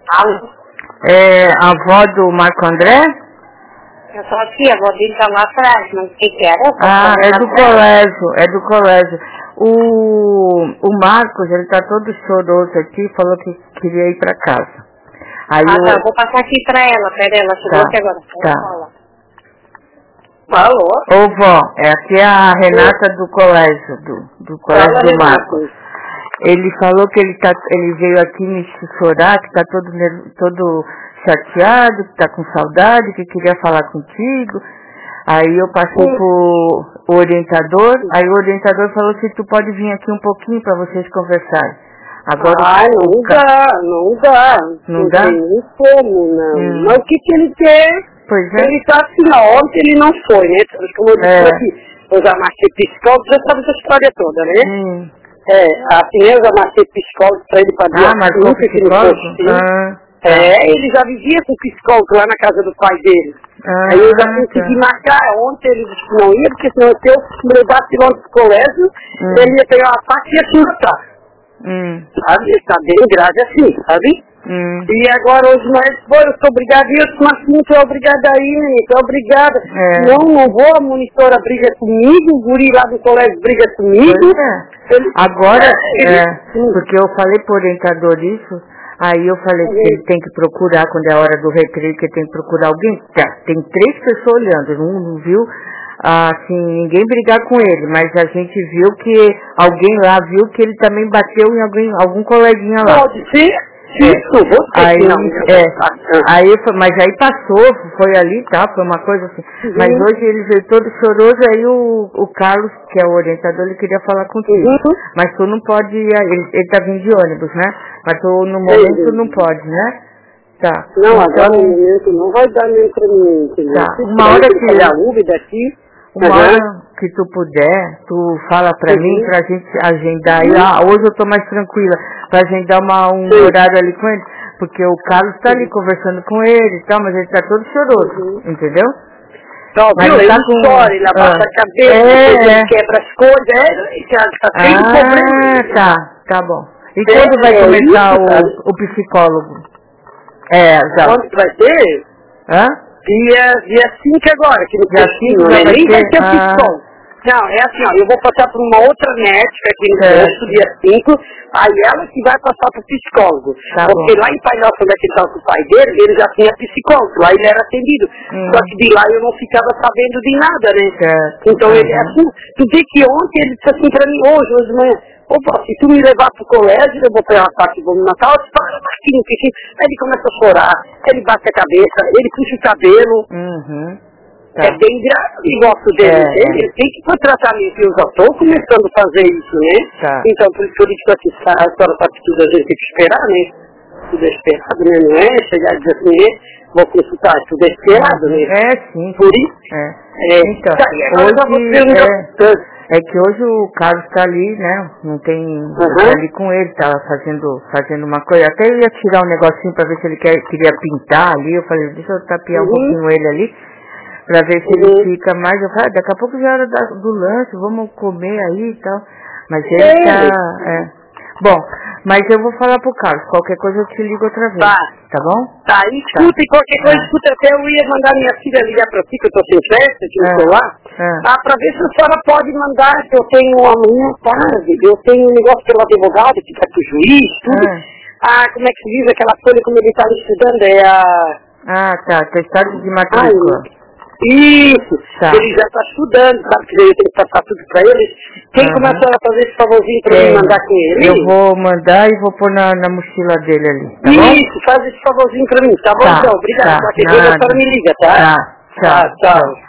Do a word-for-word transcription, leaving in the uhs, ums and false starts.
Alô? É a avó do Marco André? Eu sou aqui, a avó dele tá lá atrás, mas o que que era? Ah, é do colégio, é do colégio. O, o Marcos, ele tá todo choroso aqui, falou que queria ir pra casa. Aí ah, eu... tá, vou passar aqui pra ela, pera, ela chegou tá, aqui agora. Tá. Alô? Ô vó, é aqui a Renata do colégio, do, do colégio Fala, do Marcos. Ele falou que ele, tá, ele veio aqui me chorar, que tá todo, todo chateado, que tá com saudade, que queria falar contigo. Aí eu passei Sim. pro orientador, aí o orientador falou que tu pode vir aqui um pouquinho para vocês conversarem. Agora, Ai, não o... dá, não dá. Não, não dá? tem nem como, não. Hum. Mas o que que ele quer? Pois é. Ele tá assim, ó, ontem ele não foi, né? Como eu disse É. aqui, eu já marquei psicólogo, já sabe essa história toda, né? Hum. É, assim, eu já marquei psicólogo pra ele pra dia Ah, mas com psicólogo? Ah, tá. É, ele já vivia com psicólogo lá na casa do pai dele. Ah, Aí eu já consegui tá. marcar. Ontem ele disse que não ia, porque senão se eu me levasse lá do colégio, Hum. ele ia pegar uma faca e ia se matar. Hum. Sabe? Está bem grave assim, sabe? Hum. E agora hoje nós, pô, eu sou obrigada, e eu disse, mas sim, tu é obrigada aí, menino, tu é obrigada. É. Não, não vou, a monitora briga comigo, o guri lá do colégio briga comigo. Pois é. Ele, Agora, ele, é, sim. porque eu falei pro orientador isso, aí eu falei que ele tem que procurar, quando é a hora do recreio, que ele tem que procurar alguém. Tá, tem três pessoas olhando, não, não viu, assim, ninguém brigar com ele, mas a gente viu que alguém lá viu que ele também bateu em alguém, algum coleguinha lá. Pode ser? Isso, você aí, que não. é, aí, mas aí passou, foi ali, tá, foi uma coisa assim. Uhum. Mas hoje ele veio todo choroso, aí o, o Carlos, que é o orientador, ele queria falar contigo. Uhum. Mas tu não pode ir, ele, ele tá vindo de ônibus, né? Mas tu no momento Sim. não pode, né? Tá. Não, então, agora no momento não vai dar nem pra mim, entendeu? tá. Se Uma hora que pegar a Uber daqui, uma uhum. hora que tu puder, tu fala pra Uhum. mim, pra gente agendar. Uhum. E, ah, hoje eu tô mais tranquila, pra agendar uma, um Sim. horário ali com ele. Porque o Carlos tá ali Uhum. conversando com ele e tal, mas ele tá todo choroso, Uhum. entendeu? Então, Mas viu? ele Ele tá com... chora, ele abaixa ah. a cabeça, É, depois é. ele quebra as coisas, é, ele tá, tá cheio de problema. Ah, tá, tá bom. E É, quando vai é começar isso, sabe? o, o psicólogo? É, já. Quando que vai ter? Hã? Dia, dia cinco agora, que no Dia postinho, cinco já né? vai Nem ter? vai ter o Ah. psicólogo. Não, é assim, ó, eu vou passar por uma outra médica aqui no Certo. posto, dia cinco, aí ela que vai passar pro psicólogo. Tá porque bom. lá em Palhoça, onde é que ele estava com o pai dele, ele já tinha psicólogo, lá ele era atendido. Hum. Só que de lá eu não ficava sabendo de nada, né? Certo. Então ele é Uhum. assim, tu vê que ontem ele disse assim pra mim, hoje, hoje de manhã, opa, se tu me levar pro colégio, eu vou pegar uma parte e vou me matar, eu disse, para, Marquinhos, Marquinhos. Aí ele começa a chorar, ele bate a cabeça, ele puxa o cabelo. Uhum. Tá. É bem grave o negócio dele, É, né? Ele é. tem que ir para tratamento, eu já estou começando a fazer isso, né? Tá. Então, por isso que eu digo que a senhora sabe que tudo a gente tem que esperar, né? Tudo é esperado, né? Não é chegar e dizer assim, né? Vou consultar, tudo é esperado, né? É, sim. Por isso, É. é, Então, tá, e agora eu já vou ver um hoje, já- é, é que hoje o Carlos tá ali, né? Não tem... Uhum. Tá ali com ele, tá fazendo, fazendo uma coisa. Até eu ia tirar um negocinho pra ver se ele quer, queria pintar ali. Eu falei, deixa eu tapear um Uhum. pouquinho ele ali. Pra ver se Uhum. ele fica mais. Eu falei, ah, daqui a pouco já era da, do lanche, vamos comer aí e tal. Mas ele É. tá... É. Bom, mas eu vou falar pro Carlos. Qualquer coisa eu te ligo outra vez. Tá. Tá bom? Tá, escuta, e qualquer coisa, Ah. escuta, até eu ia mandar minha filha ligar pra ti, que eu tô sem festa aqui no Ah. celular, Ah. ah, pra ver se a senhora pode mandar, que eu tenho amanhã tarde, eu tenho um negócio pelo advogado, que vai pro juiz, tudo. Ah. como é que se diz aquela folha como ele estava estudando, é a... Ah, tá, testado de matrícula. Ai, isso, Tá. ele já está estudando, sabe que eu tenho que passar tudo para eles. Quem Aham. começa a fazer esse favorzinho para Tem. me mandar com ele? Eu vou mandar e vou pôr na, na mochila dele ali, tá bom? Isso, faz esse favorzinho para mim, tá bom, Tá, então? Obrigado, tá, qualquer coisa a nada. senhora me liga, tá? Tá, tchau, Tá, tchau. tchau.